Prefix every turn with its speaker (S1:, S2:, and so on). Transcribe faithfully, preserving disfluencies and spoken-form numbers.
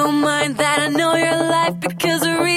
S1: mind that I know your life because the